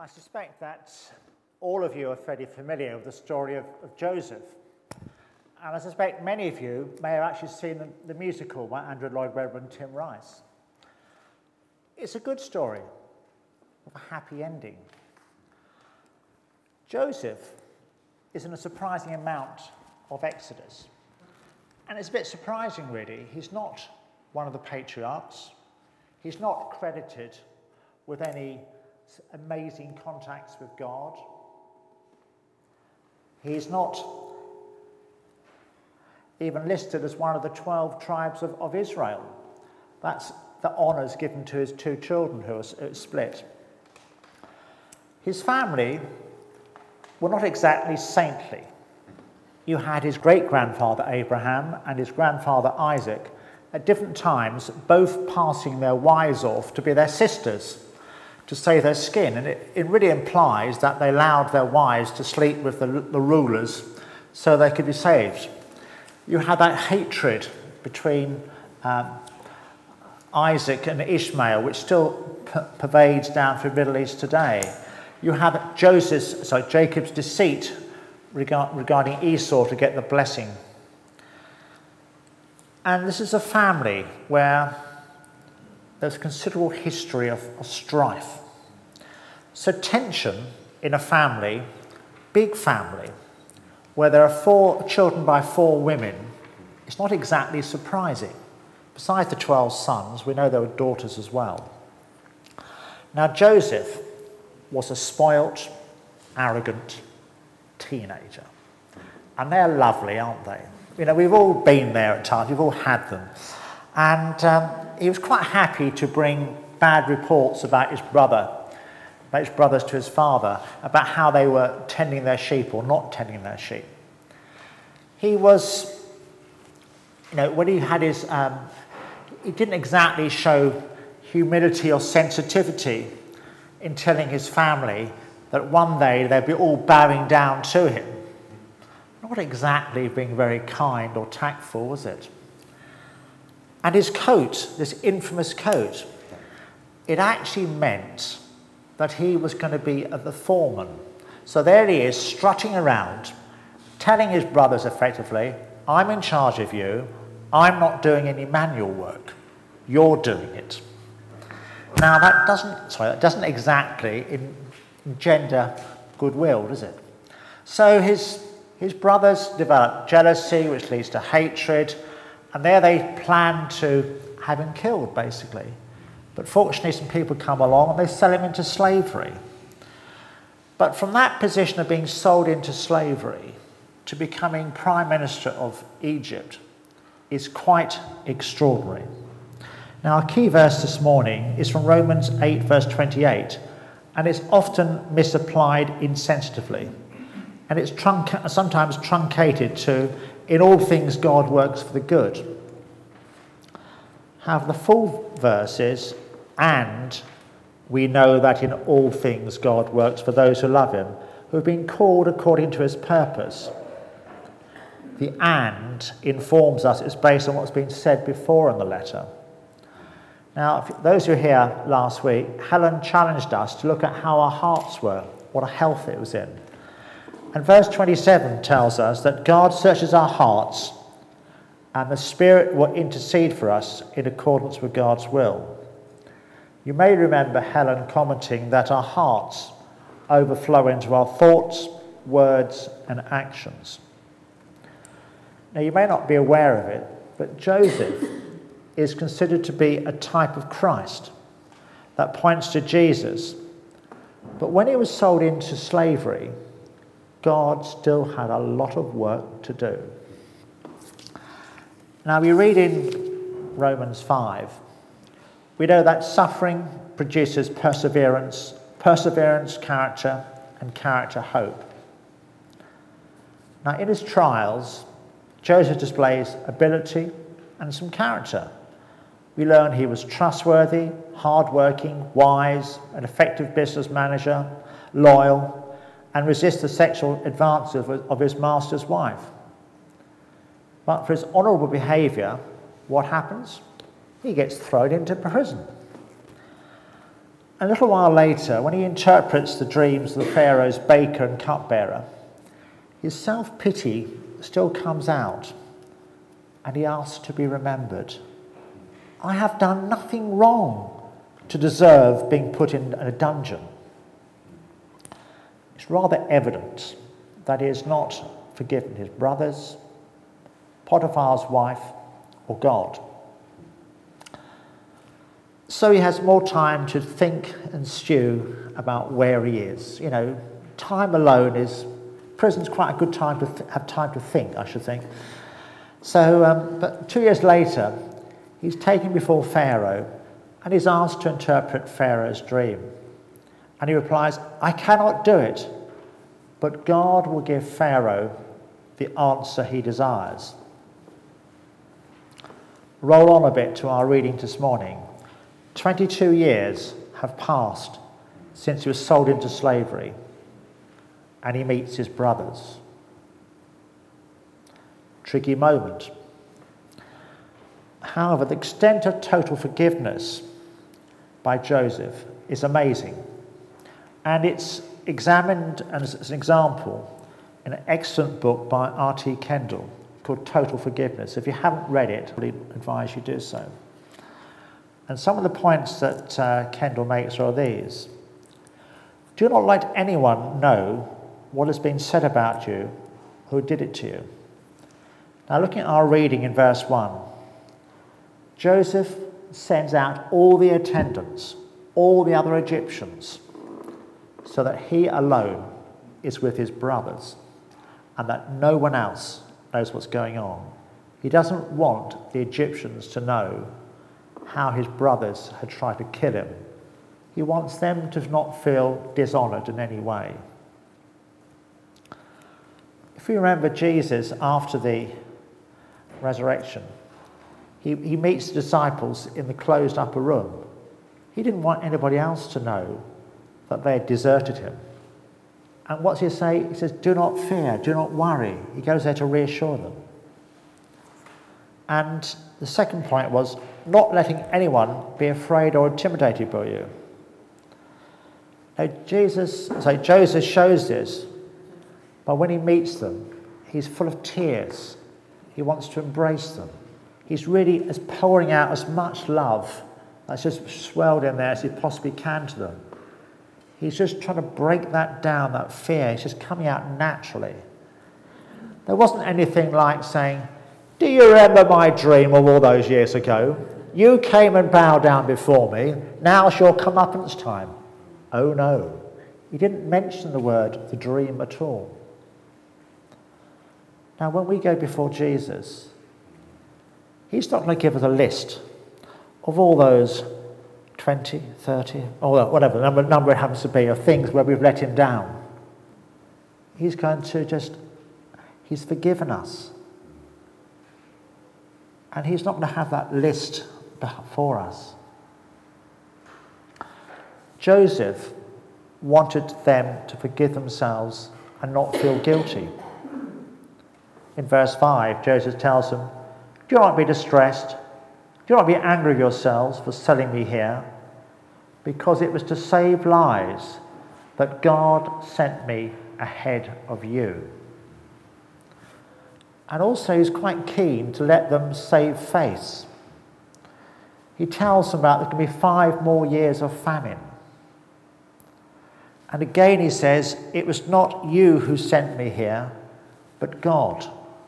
I suspect that all of you are fairly familiar with the story of Joseph. And I suspect many of you may have actually seen the musical by Andrew Lloyd Webber and Tim Rice. It's a good story with a happy ending. Joseph is in a surprising amount of Exodus. And it's a bit surprising, really. He's not one of the patriarchs. He's not credited with any amazing contacts with God. He's not even listed as one of the 12 tribes of Israel. That's the honours given to his two children who are split. His family were not exactly saintly. You had his great-grandfather Abraham and his grandfather Isaac at different times both passing their wives off to be their sisters to save their skin. And it really implies that they allowed their wives to sleep with the rulers so they could be saved. You had that hatred between Isaac and Ishmael, which still pervades down through the Middle East today. You have Jacob's deceit regarding Esau to get the blessing. And this is a family where there's considerable history of strife. So tension in a family, big family, where there are 4 children by 4 women, it's not exactly surprising. Besides the 12 sons, we know there were daughters as well. Now Joseph was a spoilt, arrogant teenager. And they're lovely, aren't they? You know, we've all been there at times, we've all had them. And he was quite happy to bring bad reports about his brothers to his father, about how they were tending their sheep or not tending their sheep. He was, when he had his, he didn't exactly show humility or sensitivity in telling his family that one day they'd be all bowing down to him. Not exactly being very kind or tactful, was it? And his coat, this infamous coat, it actually meant that he was going to be the foreman. So there he is, strutting around, telling his brothers effectively, I'm in charge of you, I'm not doing any manual work, you're doing it. Now that doesn't exactly engender goodwill, does it? So his brothers develop jealousy, which leads to hatred, and there they plan to have him killed, basically. But fortunately, some people come along and they sell him into slavery. But from that position of being sold into slavery to becoming Prime Minister of Egypt is quite extraordinary. Now, our key verse this morning is from Romans 8, verse 28, and it's often misapplied insensitively. And it's sometimes truncated to, in all things God works for the good. However, the full verse is, and we know that in all things God works for those who love him, who have been called according to his purpose. The and informs us it's based on what's been said before in the letter. Now, those who were here last week, Helen challenged us to look at how our hearts were, what a health it was in. And verse 27 tells us that God searches our hearts and the Spirit will intercede for us in accordance with God's will. You may remember Helen commenting that our hearts overflow into our thoughts, words, and actions. Now, you may not be aware of it, but Joseph is considered to be a type of Christ that points to Jesus. But when he was sold into slavery, God still had a lot of work to do. Now we read in Romans 5, we know that suffering produces perseverance, perseverance, character, and character, hope. Now in his trials, Joseph displays ability and some character. We learn he was trustworthy, hardworking, wise, an effective business manager, loyal, and resist the sexual advances of his master's wife. But for his honourable behaviour, what happens? He gets thrown into prison. A little while later, when he interprets the dreams of the Pharaoh's baker and cupbearer, his self-pity still comes out, and he asks to be remembered. I have done nothing wrong to deserve being put in a dungeon. It's rather evident that he has not forgiven his brothers, Potiphar's wife, or God. So he has more time to think and stew about where he is. You know, time alone is, prison's quite a good time to have time to think, I should think. So, but 2 years later, he's taken before Pharaoh and he's asked to interpret Pharaoh's dream. And he replies, I cannot do it, but God will give Pharaoh the answer he desires. Roll on a bit to our reading this morning. 22 years have passed since he was sold into slavery, and he meets his brothers. Tricky moment. However, the extent of total forgiveness by Joseph is amazing, and it's examined as an example in an excellent book by R.T. Kendall called Total Forgiveness. If you haven't read it, I would advise you do so. And some of the points that Kendall makes are these. Do not let anyone know what has been said about you who did it to you. Now, looking at our reading in verse 1, Joseph sends out all the attendants, all the other Egyptians, so that he alone is with his brothers and that no one else knows what's going on. He doesn't want the Egyptians to know how his brothers had tried to kill him. He wants them to not feel dishonoured in any way. If you remember Jesus after the resurrection, he meets the disciples in the closed upper room. He didn't want anybody else to know that they had deserted him. And what's he say? He says, do not fear, do not worry. He goes there to reassure them. And the second point was not letting anyone be afraid or intimidated by you. Now, Joseph shows this, but when he meets them, he's full of tears. He wants to embrace them. He's really pouring out as much love that's just swelled in there as he possibly can to them. He's just trying to break that down, that fear. It's just coming out naturally. There wasn't anything like saying, do you remember my dream of all those years ago? You came and bowed down before me. Now's your comeuppance time. Oh no. He didn't mention the word, the dream, at all. Now, when we go before Jesus, he's not going to give us a list of all those 20, 30, or whatever number it happens to be, of things where we've let him down. He's going to he's forgiven us. And he's not going to have that list for us. Joseph wanted them to forgive themselves and not feel guilty. In verse 5, Joseph tells them, do not be distressed, do not be angry with yourselves for selling me here, because it was to save lives that God sent me ahead of you. And also he's quite keen to let them save face. He tells them about there can be 5 more years of famine. And again he says, it was not you who sent me here, but God.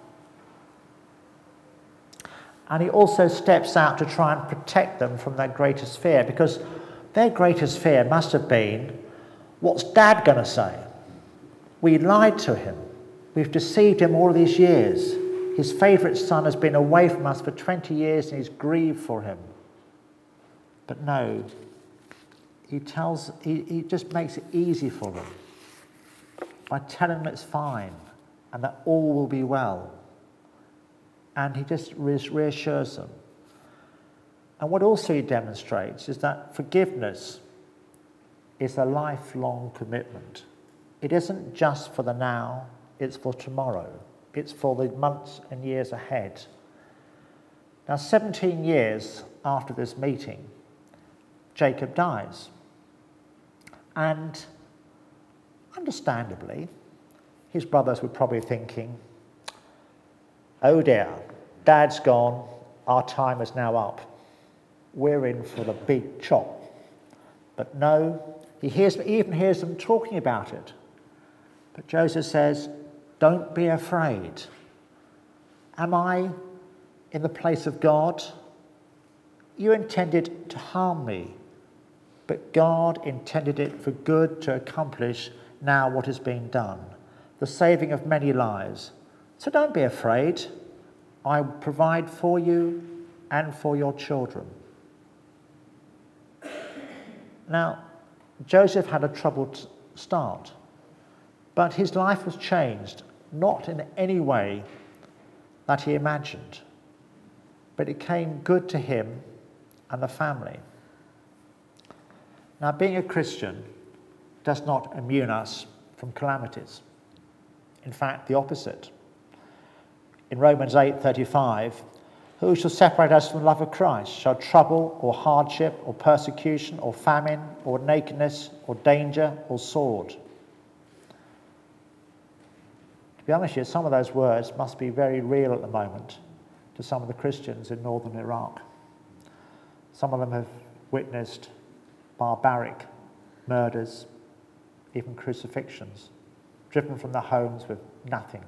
And he also steps out to try and protect them from their greatest fear, because their greatest fear must have been, what's Dad going to say? We lied to him. We've deceived him all these years. His favourite son has been away from us for 20 years and he's grieved for him. But no, he just makes it easy for them by telling them it's fine and that all will be well. And he just reassures them. And what also he demonstrates is that forgiveness is a lifelong commitment. It isn't just for the now, it's for tomorrow. It's for the months and years ahead. Now, 17 years after this meeting, Jacob dies. And understandably, his brothers were probably thinking, oh dear, Dad's gone, our time is now up. We're in for the big chop. But no, he even hears them talking about it. But Joseph says, don't be afraid. Am I in the place of God? You intended to harm me, but God intended it for good to accomplish now what is being done, the saving of many lives. So don't be afraid. I will provide for you and for your children. Now, Joseph had a troubled start, but his life was changed, not in any way that he imagined, but it came good to him and the family. Now, being a Christian does not immune us from calamities. In fact, the opposite. In Romans 8:35, who shall separate us from the love of Christ? Shall trouble or hardship or persecution or famine or nakedness or danger or sword? To be honest with you, some of those words must be very real at the moment to some of the Christians in northern Iraq. Some of them have witnessed barbaric murders, even crucifixions, driven from their homes with nothing.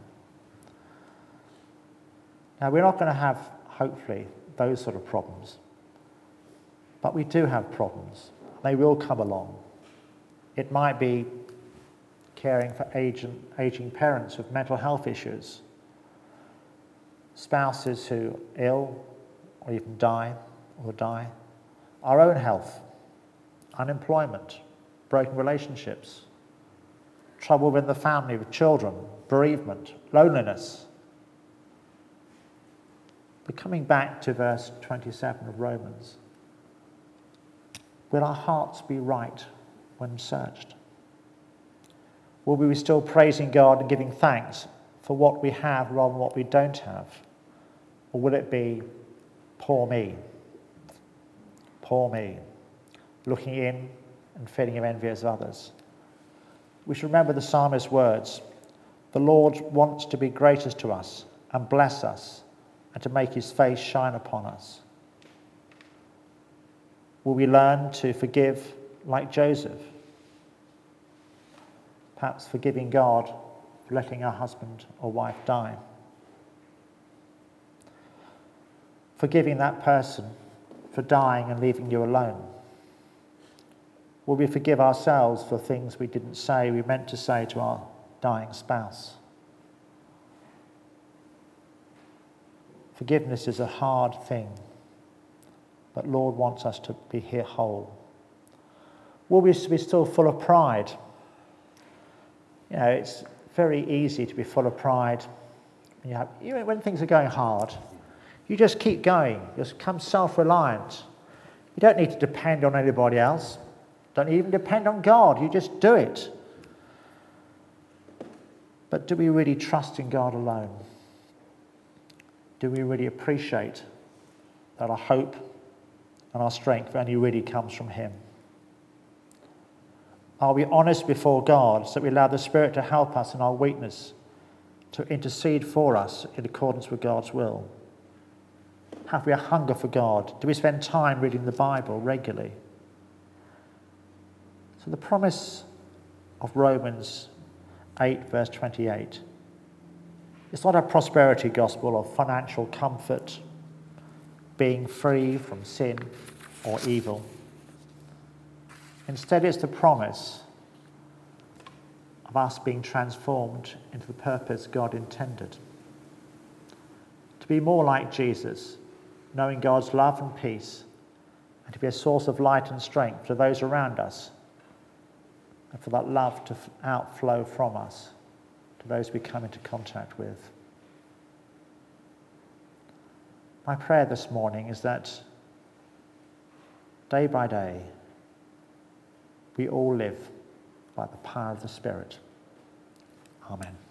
Now, we're not going to have, hopefully, those sort of problems. But we do have problems. They will come along. It might be caring for aging parents with mental health issues, spouses who are ill or even die, our own health, unemployment, broken relationships, trouble within the family with children, bereavement, loneliness. But coming back to verse 27 of Romans, will our hearts be right when searched? Will we be still praising God and giving thanks for what we have rather than what we don't have? Or will it be, poor me, looking in and feeling envious of others? We should remember the psalmist's words. The Lord wants to be gracious to us and bless us and to make his face shine upon us. Will we learn to forgive like Joseph? Perhaps forgiving God for letting our husband or wife die. Forgiving that person for dying and leaving you alone. Will we forgive ourselves for things we didn't say, we meant to say to our dying spouse? Forgiveness is a hard thing, but Lord wants us to be here whole. Will we be still full of pride? You know, it's very easy to be full of pride. When things are going hard, you just keep going. Just become self-reliant. You don't need to depend on anybody else. Don't even depend on God. You just do it. But do we really trust in God alone? Do we really appreciate that our hope and our strength only really comes from him? Are we honest before God so that we allow the Spirit to help us in our weakness, to intercede for us in accordance with God's will? Have we a hunger for God? Do we spend time reading the Bible regularly? So the promise of Romans 8, verse 28, it's not a prosperity gospel of financial comfort, being free from sin or evil. Instead, it's the promise of us being transformed into the purpose God intended. To be more like Jesus, knowing God's love and peace, and to be a source of light and strength to those around us, and for that love to outflow from us to those we come into contact with. My prayer this morning is that day by day, we all live by the power of the Spirit. Amen.